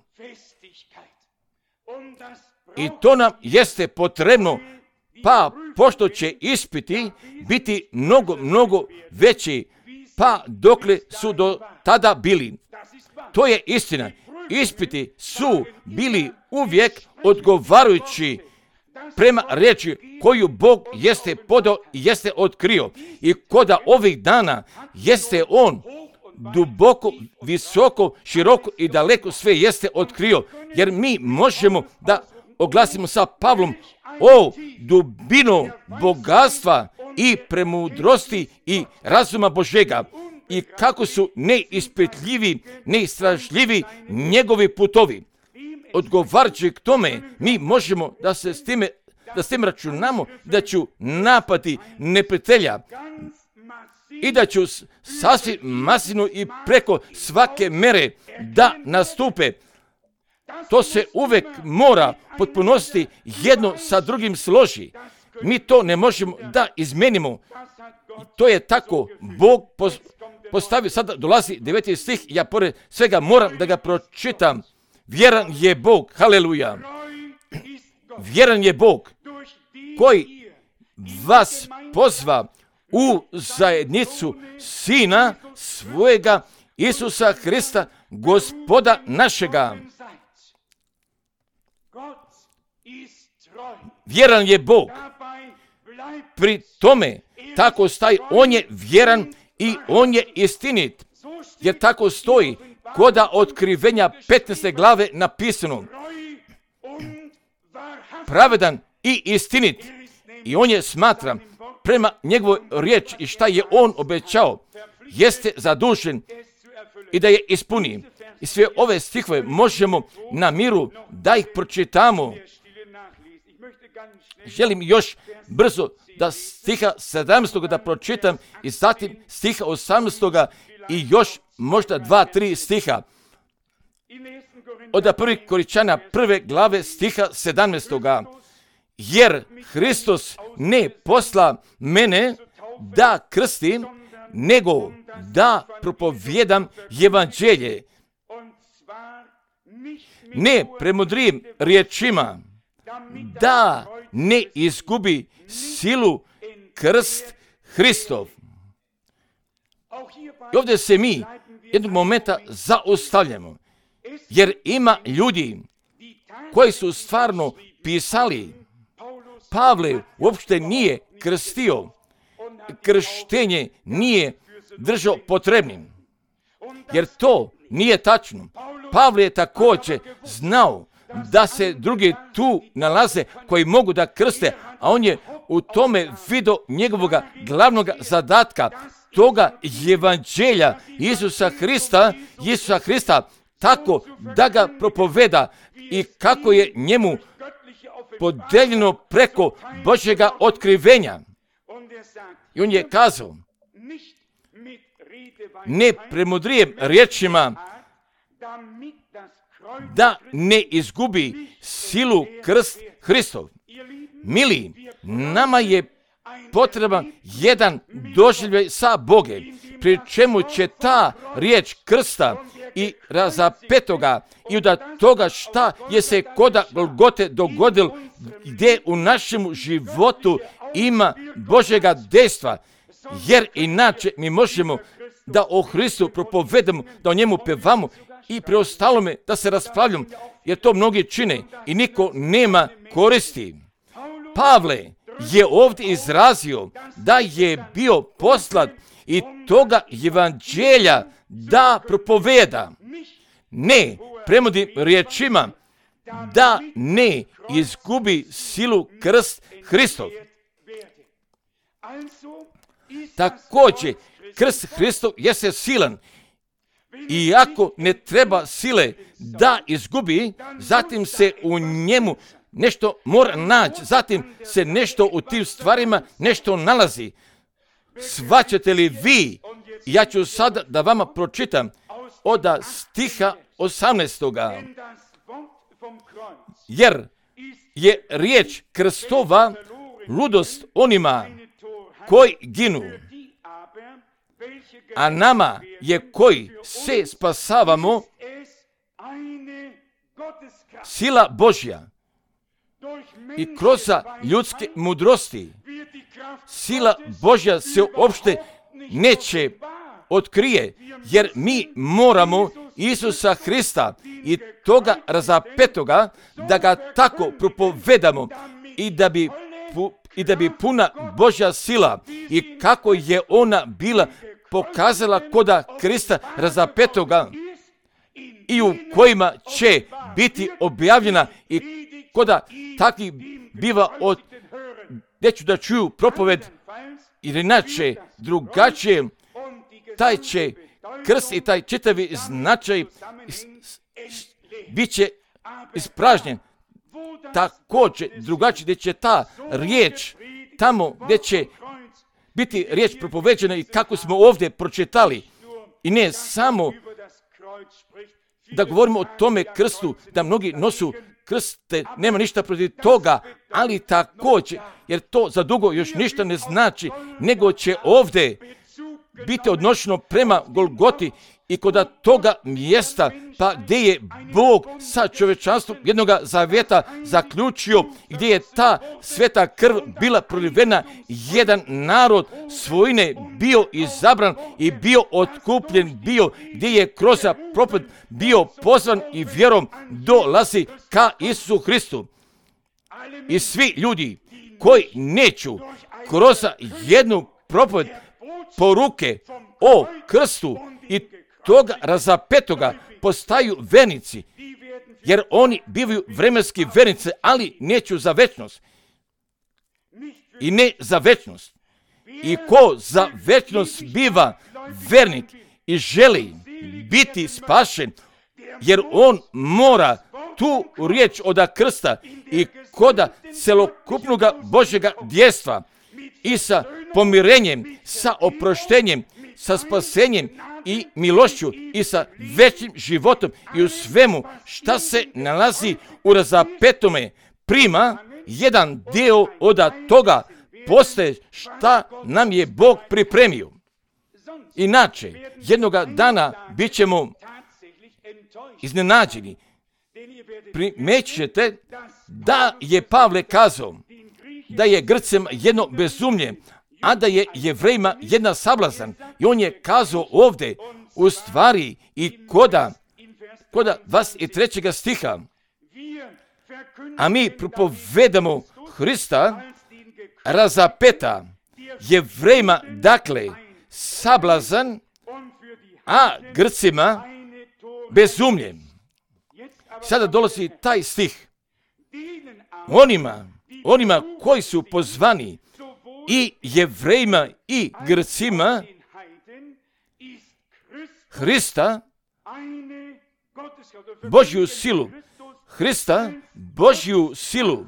I to nam jeste potrebno, pa pošto će ispiti biti mnogo, mnogo veći, pa dokle su do tada bili. To je istina. Ispiti su bili uvijek odgovarajući prema riječi koju Bog jeste podao i jeste otkrio. I koda ovih dana jeste On duboko, visoko, široko i daleko sve jeste otkrio. Jer mi možemo da oglasimo sa Pavlom o dubinu bogatstva i premudrosti i razuma Božega i kako su neispitljivi, neistražljivi njegovi putovi. Odgovarajući k tome, mi možemo da se s time, da s tim računamo da ću napati neprijatelja i da ću sasvim masivno i preko svake mere da nastupe. To se uvek mora potpunosti jedno sa drugim složi. Mi to ne možemo da izmenimo. To je tako. Bog postavio, sada dolazi deveti stih, ja pored svega moram da ga pročitam. Vjeran je Bog, haleluja. Vjeran je Bog koji vas pozva u zajednicu Sina svojega Isusa Hrista, Gospoda našega. Vjeran je Bog. Pri tome tako staje, On je vjeran i On je istinit. Jer tako stoji koda otkrivenja petnaeste glave napisano. Pravedan i istinit. I On je, smatram, prema njegovoj riječi i šta je On obećao, jeste zadužen i da je ispuni. I sve ove stihove možemo na miru da ih pročitamo. Želim još brzo da stiha sedamnaestog da pročitam i zatim stiha osamnaestog i još možda dva, tri stiha. Od prvih Korinčana prve glave stiha sedamnaestog. Jer Hristos ne posla mene da krstim, nego da propovijedam evanđelje. Ne premudrim riječima, da ne izgubi silu krst Hristov. I ovdje se mi jednog momenta zaustavljamo, jer ima ljudi koji su stvarno pisali. Pavle uopšte nije krstio, krštenje nije držao potrebnim, jer to nije tačno. Pavle je također znao da se drugi tu nalaze koji mogu da krste, a on je u tome vidio njegovog glavnog zadatka, toga evanđelja Isusa Hrista, Isusa Hrista, tako da ga propoveda i kako je njemu podeljeno preko Božjega otkrivenja. I on je kazao, ne premudrijem riječima, da ne izgubi silu krst Hristov. Mili, nama je potreban jedan doživljaj sa Bogom, pri čemu će ta riječ krsta i razapetoga i od toga šta je se koda Golgote dogodilo, gdje u našem životu ima Božjega dejstva, jer inače mi možemo da o Hristu propovedamo, da o njemu pevamo i preostalome da se raspravljamo, jer to mnogi čine i niko nema koristi. Pavle je ovdje izrazio da je bio poslat i toga evanđelja da propoveda. Ne premudi riječima, da ne izgubi silu krst Hristov. Također, krst Hristov jeste silan. Iako ne treba sile da izgubi, zatim se u njemu nešto mora naći, zatim se nešto u tim stvarima nešto nalazi. Shvaćate li vi? Ja ću sada da vama pročitam od stiha osamnaestog. Jer je riječ krstova ludost onima koji ginu, a nama je koji se spasavamo sila Božja. I kroz ljudske mudrosti sila Božja se uopšte neće otkrije, jer mi moramo Isusa Hrista i toga razapetoga da ga tako propovedamo i da bi, i da bi puna Božja sila i kako je ona bila pokazala koda Krista razapetoga i u kojima će biti objavljena i koda takvi biva od neću da čuju propoved, jer inače drugačije taj će krst i taj čitavi značaj bit će ispražnjen. Također drugačije gdje će ta riječ tamo gdje će biti riječ propoveđena i kako smo ovdje pročitali. I ne samo da govorimo o tome krstu, da mnogi nosu krste, nema ništa protiv toga, ali također, jer to za dugo još ništa ne znači, nego će ovdje biti odnošeno prema Golgoti i kod toga mjesta, pa gdje je Bog sa čovječanstvom jednog zavjeta zaključio, gdje je ta sveta krv bila prolivena, jedan narod svojine bio izabran i bio otkupljen, bio gdje je kroz propoved bio pozvan i vjerom dolazi ka Isusu Hristu. I svi ljudi koji neću kroz jednu propoved poruke o krstu i toga razapetoga postaju vernici, jer oni bivaju vremenski vernice, ali neću za večnost. I ne za večnost. I ko za večnost biva vernik i želi biti spašen, jer on mora tu riječ od krsta i koda celokupnog Božjega djestva i sa pomirenjem, sa oproštenjem, sa spasenjem i milošću i sa većim životom i u svemu šta se nalazi u razapetome prima jedan dio od toga postaje šta nam je Bog pripremio. Inače, jednoga dana bit ćemo iznenađeni. Primećete da je Pavle kazao da je Grcima jedno bezumlje, a da je Jevrejima jedna sablazan. I on je kazao ovdje u stvari i koda, koda dvadeset trećeg stiha, a mi propovedamo Hrista razapeta, Jevrejima dakle sablazan, a Grcima bezumlje. Sada dolazi taj stih. Onima, onima koji su pozvani i Jevrejima i Grcima, Hrista, Božju silu, Hrista, Božju silu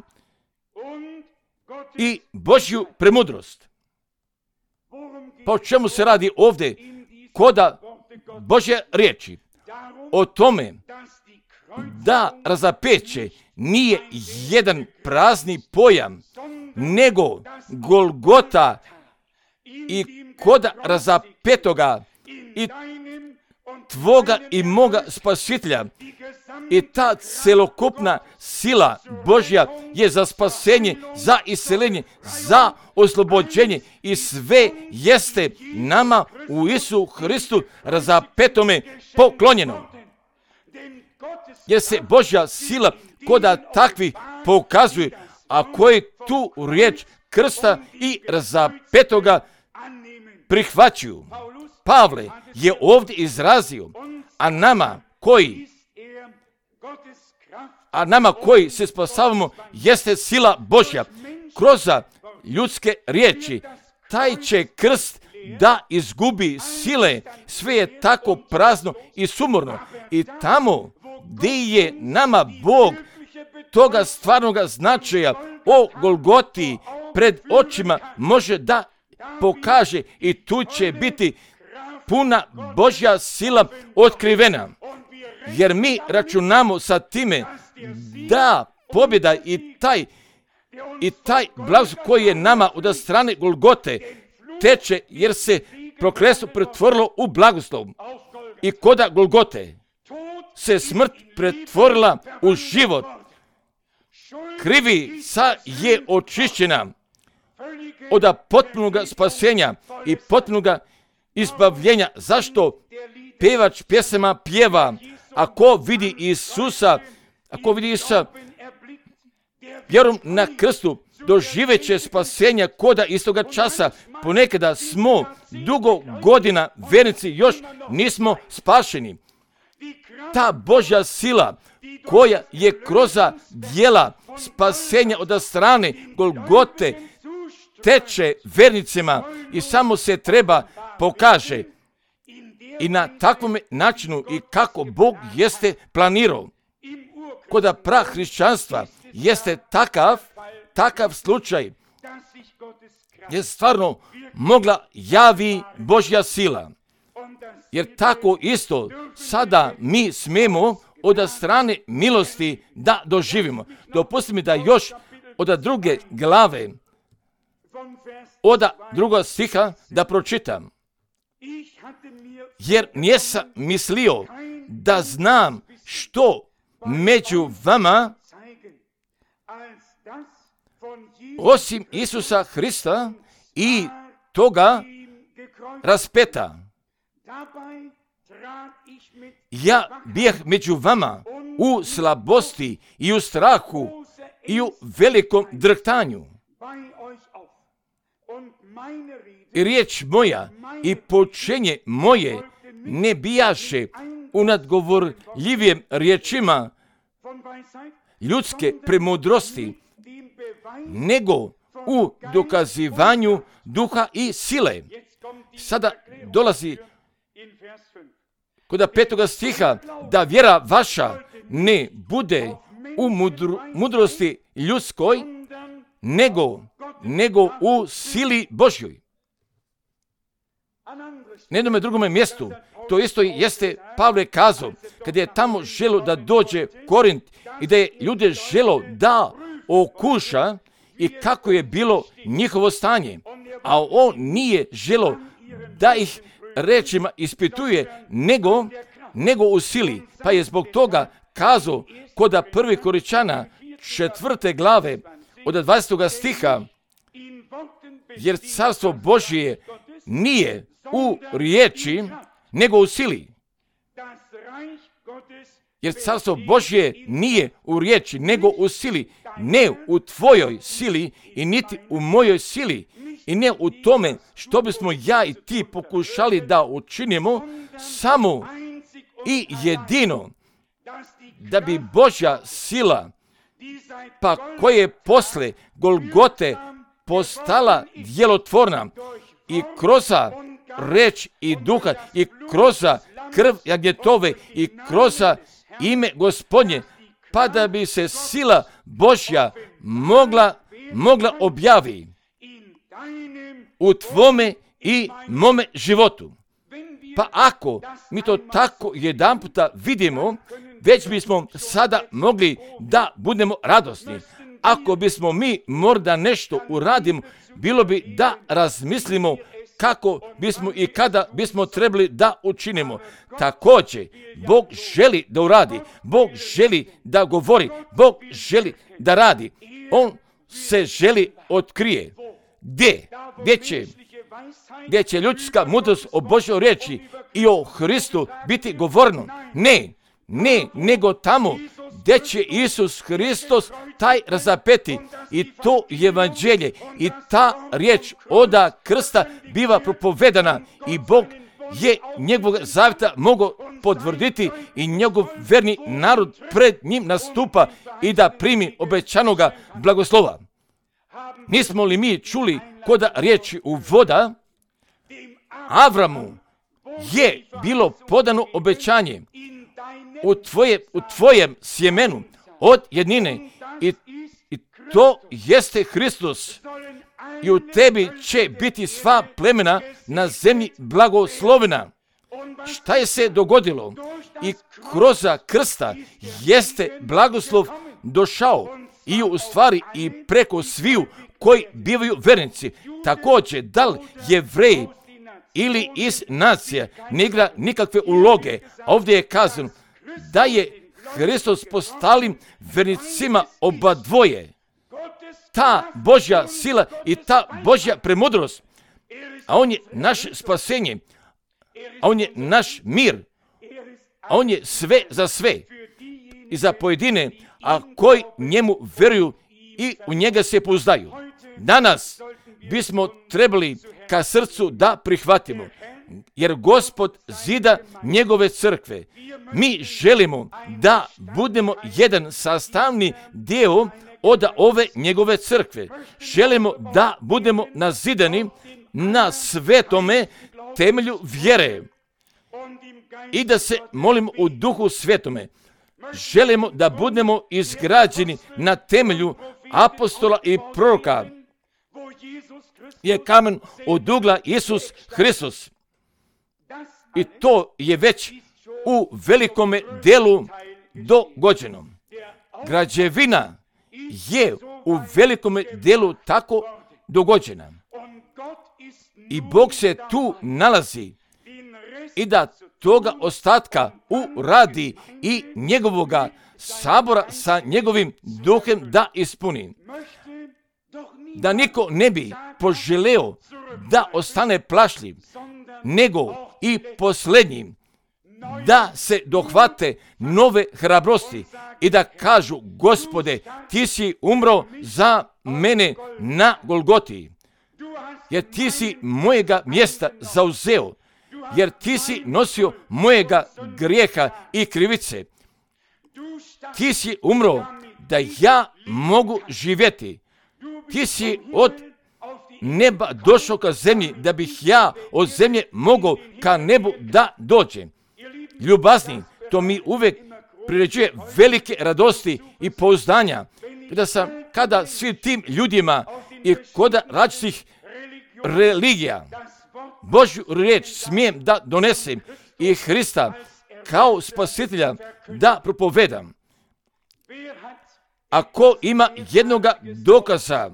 i Božju premudrost. Pa o čemu se radi ovdje koda Božje riječi? O tome da razapeće nije jedan prazni pojam, nego Golgota i koda razapetoga i tvoga i moga spasitelja. I ta celokupna sila Božja je za spasenje, za iseljenje, za oslobođenje i sve jeste nama u Isu Hristu razapetome poklonjeno. Jer se Božja sila koda takvi pokazuje, a koji tu riječ krsta i razapetoga prihvaćuju. Pavle je ovdje izrazio, a nama koji a nama koji se spasavamo jeste sila Božja. Kroz ljudske riječi taj će krst da izgubi sile, sve je tako prazno i sumorno. I tamo gdje je nama Bog toga stvarnog značaja o Golgoti pred očima može da pokaže i tu će biti puna Božja sila otkrivena. Jer mi računamo sa time da pobjeda i taj i taj blagoslov koji je nama od strane Golgote teče, jer se prokletstvo pretvorilo u blagoslov. I koda Golgote se smrt pretvorila u život. Krivica je očišćena od potpunog spasenja i potpunog izbavljenja. Zašto pevač pjesama pjeva? Ako vidi Isusa, ako vidi Isusa vjerom na krstu, doživeće spasenja koda istoga časa. Ponekada smo dugo godina vernici, još nismo spašeni. Ta Božja sila koja je kroz djela spasenja od strane Golgote teče vernicima i samo se treba pokaže. I na takvom načinu i kako Bog jeste planirao. Koda prahrišćanstva jeste takav, takav slučaj je stvarno mogla javi Božja sila. Jer tako isto sada mi smemo od strane milosti da doživimo. Dopustite mi da još od druge glave, od drugog stiha da pročitam. Jer nisam mislio da znam što među vama osim Isusa Hrista i toga raspeta. Ja bih među vama u slabosti i u strahu i u velikom drhtanju. I riječ moja i poučenje moje ne bijaše u nadgovorljivijem riječima ljudske premudrosti, nego u dokazivanju duha i sile. Sada dolazi kod petoga stiha, da vjera vaša ne bude u mudru, mudrosti ljudskoj, nego, nego u sili Božjoj. Na jednom drugome mjestu, to isto jeste Pavle kazao, kad je tamo želo da dođe Korint i da je ljude želo da okuša i kako je bilo njihovo stanje. A on nije želo da ih rečima ispituje, nego, nego u sili. Pa je zbog toga kazao kod prvi Korinčana četvrte glave od dvadestog stiha, jer carstvo Božje nije u riječi, nego u sili. Jer carstvo Božje nije u riječi, nego u sili. Ne u tvojoj sili i niti u mojoj sili. I ne u tome što bismo ja i ti pokušali da učinimo, samo i jedino da bi Božja sila, pa koje je posle Golgote postala djelotvorna i kroz reč i duha i kroz krv jagnjetove i kroz ime Gospodnje, pa da bi se sila Božja mogla, mogla objavi u tvome i mome životu. Pa ako mi to tako jedan puta vidimo, već bismo sada mogli da budemo radosni. Ako bismo mi možda nešto uradimo, bilo bi da razmislimo kako bismo i kada bismo trebali da učinimo. Također, Bog želi da uradi, Bog želi da govori, Bog želi da radi. On se želi otkrije. Gdje? Gdje će, gdje će ljudska mudrost o Božjoj riječi i o Hristu biti govoreno? Ne, ne, nego tamo gdje će Isus Hristos taj razapeti i to evanđelje i ta riječ oda krsta biva propovedana i Bog je njegovog zavjeta mogao potvrditi i njegov verni narod pred njim nastupa i da primi obećanoga blagoslova. Nismo li mi čuli koda riječi u voda, Avramu je bilo podano obećanje u, tvoje, u tvojem sjemenu od jednine i, i to jeste Hristos i u tebi će biti sva plemena na zemlji blagoslovena. Šta je se dogodilo? I kroz krsta jeste blagoslov došao i u stvari i preko sviju koji bivaju vernici. Također, da li Jevreji ili iz nacija ne igra nikakve uloge. Ovdje je kazano da je Hristos postalim vernicima oba dvoje. Ta Božja sila i ta Božja premudrost, a on je naše spasenje, a on je naš mir, a on je sve za sve i za pojedine, a koji njemu vjeruju i u njega se pouzdaju. Danas bismo trebali ka srcu da prihvatimo, jer Gospod zida njegove crkve. Mi želimo da budemo jedan sastavni dio od ove njegove crkve. Želimo da budemo nazidani na svetome temelju vjere i da se molimo u duhu svetome. Želimo da budemo izgrađeni na temelju apostola i proroka. Je kamen od ugla Isus Hristos. I to je već u velikome delu dogođeno. Građevina je u velikome delu tako dogođena. I Bog se tu nalazi i da toga ostatka uradi i njegovoga sabora sa njegovim duhem da ispuni. Da niko ne bi poželeo da ostane plašljiv, nego i posljednjim, da se dohvate nove hrabrosti i da kažu: Gospode, ti si umro za mene na Golgoti, jer ti si mojega mjesta zauzeo, jer ti si nosio mojega grijeha i krivice. Ti si umro da ja mogu živjeti. Ti si od neba došao ka zemlji da bih ja od zemlje mogao ka nebu da dođem. ljubazni, to mi uvijek priređuje velike radosti i pouzdanja. Kada sam, kada svim tim ljudima i kod različitih religija Božju riječ smijem da donesem i Hrista kao spasitelja da propovedam. Ako ima jednoga dokaza,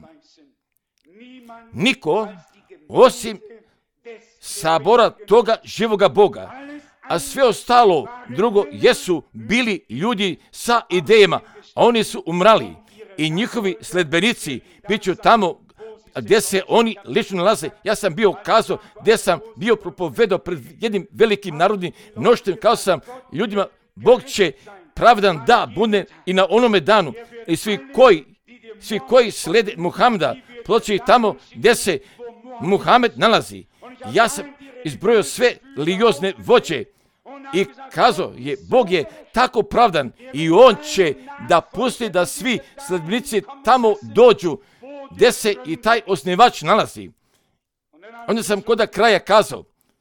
niko osim sabora toga živoga Boga, a sve ostalo drugo jesu bili ljudi sa idejama, a oni su umrali i njihovi sledbenici bit će tamo gdje se oni lično nalaze. Ja sam bio kazao gdje sam bio propovedao pred jednim velikim narodnim mnoštvom, kao sam ljudima, Bog će pravedan da bude i na onome danu i svi koji, svi koji slede Muhameda ploče tamo gdje se Muhamed nalazi. Ja sam izbrojio sve religiozne vođe i kazao je, Bog je tako pravdan i on će da pusti da svi sledbenici tamo dođu gdje se i taj osnivač nalazi. Onda sam kod kraja kazao,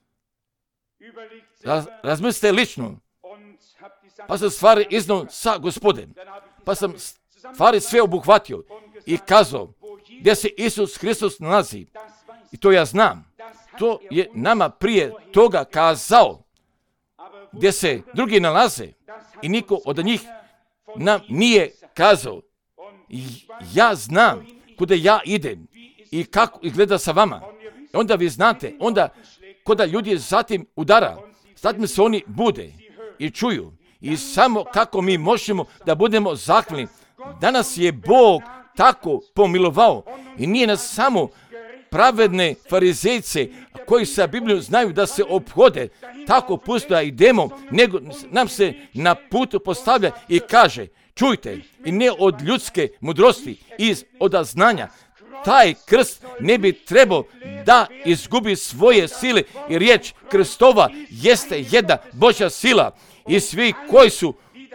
raz, razmislite lično, pa sam stvari iznao sa Gospodem, pa sam stvari sve obuhvatio i kazao gdje se Isus Hristos nalazi. I to ja znam. To je nama prije toga kazao gdje se drugi nalaze i niko od njih nam nije kazao. I ja znam kuda ja idem i kako izgleda sa vama. Onda vi znate, onda koda ljudi zatim udara, zatim se oni bude i čuju. I samo kako mi možemo da budemo zahvalni. Danas je Bog tako pomilovao i nije nas samo pravedne farizejce koji sa Biblijom znaju da se ophode tako pusto da idemo, nego nam se na putu postavlja i kaže, čujte, i ne od ljudske mudrosti, iz od znanja. Taj krst ne bi trebao da izgubi svoje sile i riječ krstova jeste jedna Božja sila i svi koji su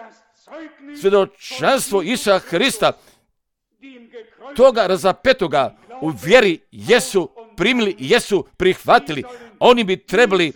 svjedočanstvo Isusa Hrista toga razapetoga u vjeri jesu primili i jesu prihvatili. Oni bi trebali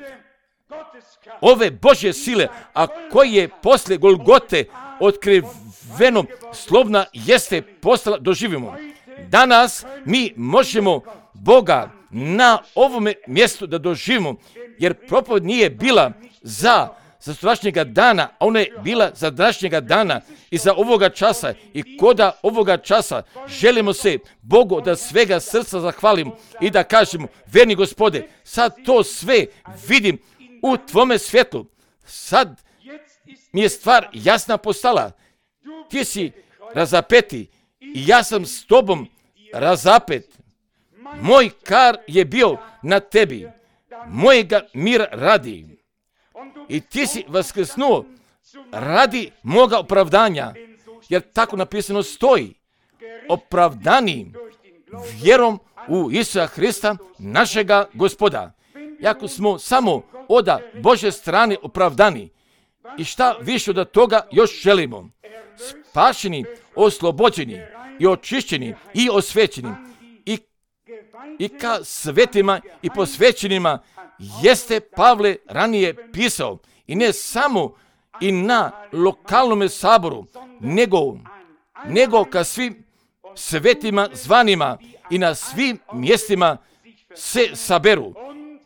ove Božje sile, a koji je poslije Golgote otkriveno slovna jeste postala doživimo. Danas mi možemo Boga na ovome mjestu da doživimo, jer propoved nije bila za za sutrašnjega dana, a ona je bila za današnjega dana i za ovoga časa. I koda ovoga časa želimo se Bogu da svega srca zahvalimo i da kažemo, verni Gospode, sad to sve vidim u tvome svjetlu. Sad mi je stvar jasna postala. Ti si razapeti i ja sam s tobom razapet. Moj kar je bio na tebi. Mojega mira radi. I ti si vaskrsnuo radi moga opravdanja, jer tako napisano stoji, opravdani vjerom u Isusa Hrista, našega Gospoda. Jako smo samo od Božje strane opravdani. I šta više od toga još želimo? Spašeni, oslobođeni i očišćeni i osvećeni i, i ka svetima i posvećenima jeste Pavle ranije pisao i ne samo i na lokalnom saboru, nego, nego ka svim svetima zvanima i na svim mjestima se saberu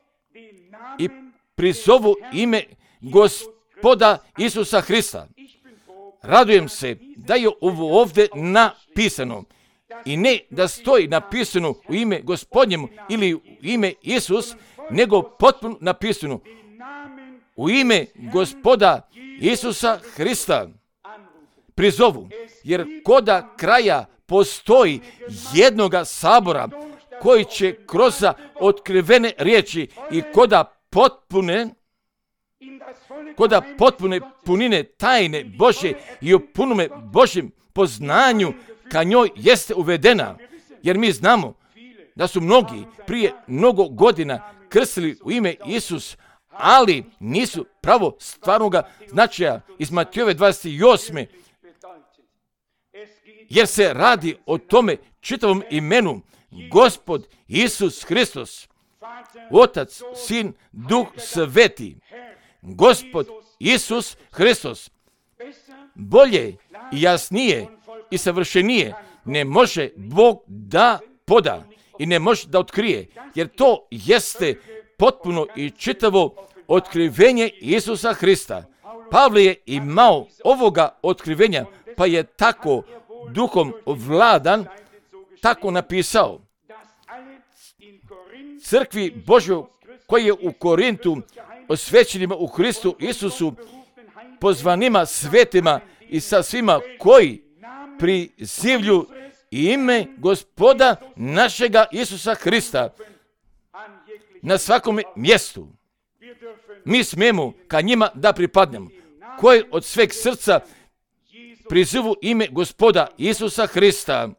i prizovu ime Gospoda Isusa Hrista. Radujem se da je ovo ovdje napisano i ne da stoji napisano u ime Gospodnjemu ili u ime Isus, nego potpuno napisano u ime Gospoda Isusa Hrista prizovu, jer koda kraja postoji jednoga sabora koji će kroz otkrivene riječi i koda potpune koda potpune punine tajne Božje i u punome Božjem poznanju ka njoj jeste uvedena, jer mi znamo da su mnogi prije mnogo godina krstili u ime Isus, ali nisu pravo stvarnoga značaja iz Matejove dvadeset osme jer se radi o tome čitavom imenu Gospod Isus Hristos, Otac, Sin, Duh Sveti. Gospod Isus Hristos. Bolje i jasnije i savršenije ne može Bog da poda i ne može da otkrije, jer to jeste potpuno i čitavo otkrivenje Isusa Hrista. Pavle je imao ovoga otkrivenja, pa je tako duhom vladan tako napisao. Crkvi Božjoj koji je u Korintu, osvećenima u Hristu Isusu, pozvanima svetima i sa svima koji prizivlju ime Gospoda našega Isusa Hrista na svakom mjestu. Mi smijemo ka njima da pripadnemo, koji od sveg srca prizivu ime Gospoda Isusa Hrista.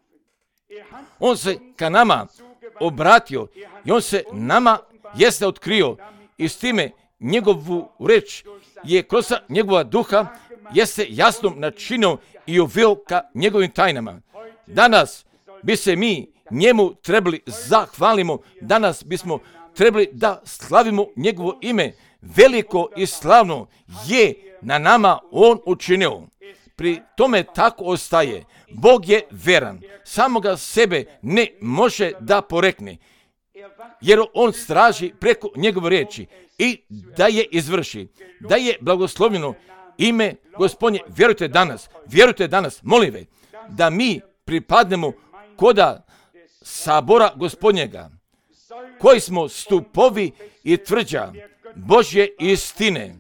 On se ka nama obratio i on se nama jeste otkrio i s time njegovu reč je kroz njegova duha jeste jasnom načinio i uveo ka njegovim tajnama. Danas bi se mi njemu trebali zahvalimo, danas bismo trebali da slavimo njegovo ime. Veliko i slavno je na nama on učinio. Pri tome tako ostaje. Bog je veran, samoga sebe ne može da porekne, jer on straži preko njegove riječi i da je izvrši, da je blagoslovljeno ime Gospodnje. Vjerujte danas, vjerujte danas, molim ve, da mi pripadnemo koda sabora Gospodnjega, koji smo stupovi i tvrđa Božje istine,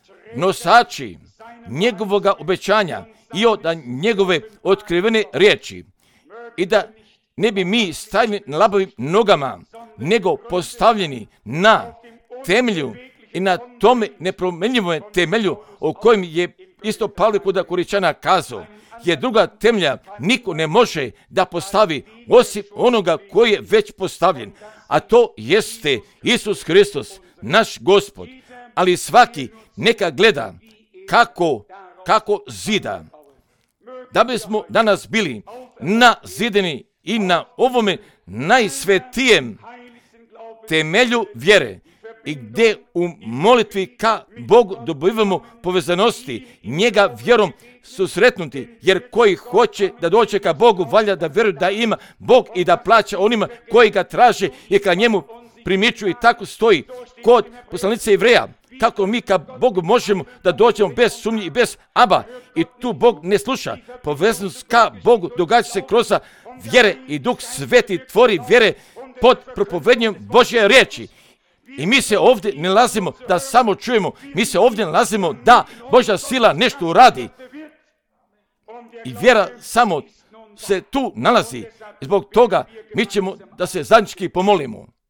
nosači njegovoga obećanja i od njegove otkrivene riječi, i da ne bi mi stajali na labavim nogama, nego postavljeni na temelju i na tome nepromenljivom temelju o kojem je isto Pavle kod Koričana kazao, je druga temelja niko ne može da postavi osim onoga koji je već postavljen, a to jeste Isus Hristos, naš Gospod. Ali svaki neka gleda kako, kako zida. Da bismo danas bili nazideni i na ovome najsvetijem temelju vjere i gdje u molitvi ka Bogu dobivamo povezanosti, njega vjerom susretnuti, jer koji hoće da dođe ka Bogu, valja da vjeruje da ima Bog i da plaća onima koji ga traže i ka njemu primiču. I tako stoji kod poslanice Jevreja, kako mi ka Bogu možemo da dođemo bez sumnje i bez aba, i tu Bog ne sluša. Povezanost ka Bogu događa se kroz vjere i Duh Sveti tvori vjere pod propovednjom Božje riječi. I mi se ovdje ne nalazimo da samo čujemo, mi se ovdje nalazimo da Božja sila nešto uradi. I vjera samo se tu nalazi. Zbog toga mi ćemo da se zajednički pomolimo.